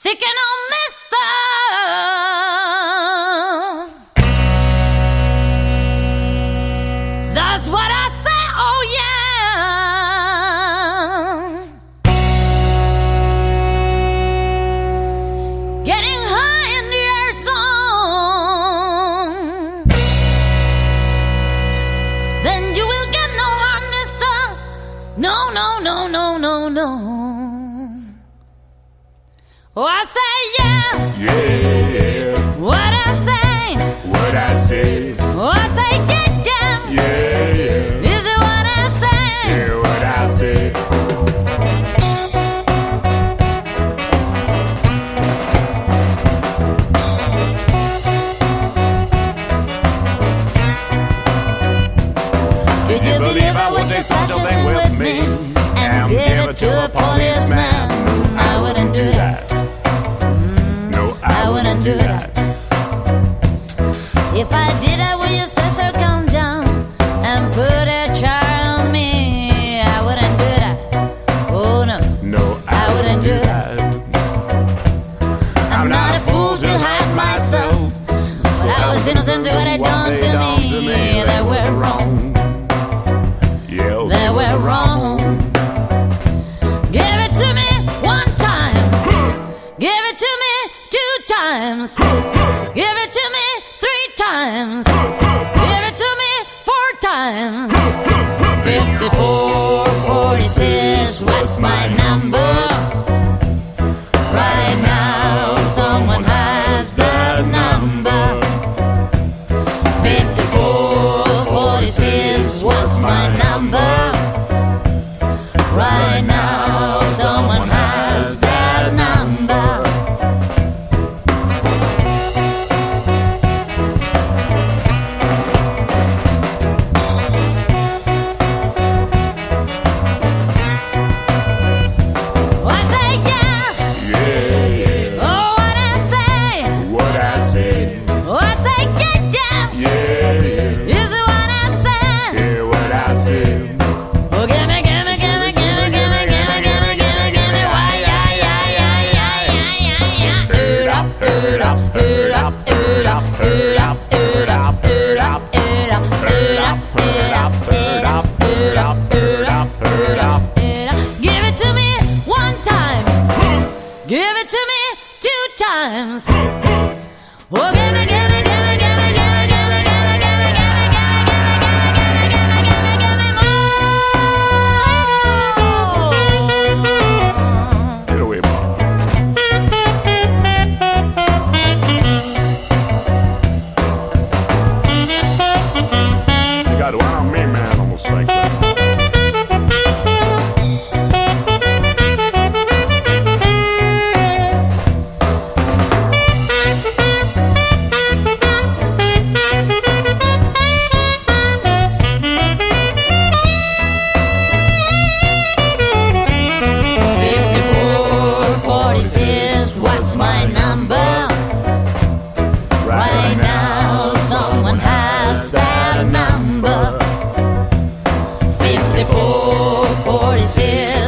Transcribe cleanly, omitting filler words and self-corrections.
sticking on mister. That's what I say, oh yeah. Getting high in the air song, then you will get no harm, mister. No, no, no, no, no, no. Oh, I say yeah. Yeah. What I say. What I say. Oh, I say yeah, yeah. Yeah, yeah. Is it what I say? Yeah, what I say. Did you believe I would do such a thing with me and give it to a policeman? I wouldn't do that. I wouldn't do that. If I did, I would just say, sir, come down and put a charge on me. I wouldn't do that. Oh no, No, I wouldn't do that. I'm not a fool to hide myself, but I was innocent to what they done to me. They were wrong. Yeah, They were wrong. Give it to me one time. Give it to me two times. Give it to me three times. Give it to me four times. 5446, what's my number? Right now, someone has that number. 5446, what's my number? Right now, someone has that number. I say yeah. yeah, yeah. Oh, what I say. What I say. Oh, I say yeah, yeah. Yeah, yeah. Is it what I say? Yeah, what I say. Oh, gimme, gimme, gimme, gimme, gimme, gimme, gimme, gimme, gimme. Why, yeah, yeah, yeah, yeah, yeah, yeah, yeah. Eat up, eat up, eat up, eat up, eat up, eat up, eat up, eat up, eat up, eat up, eat up, eat up, eat up, eat up, eat up. Give it to me one time. Give it to me two times. Oh, gimme, gimme, gimme, gimme, gimme, gimme, gimme, gimme, gimme, gimme, gimme, gimme, gimme, more. Get away, boy. You got one on me, man, almost like that. 5446, what's my number? Right now, someone has that number. 5446.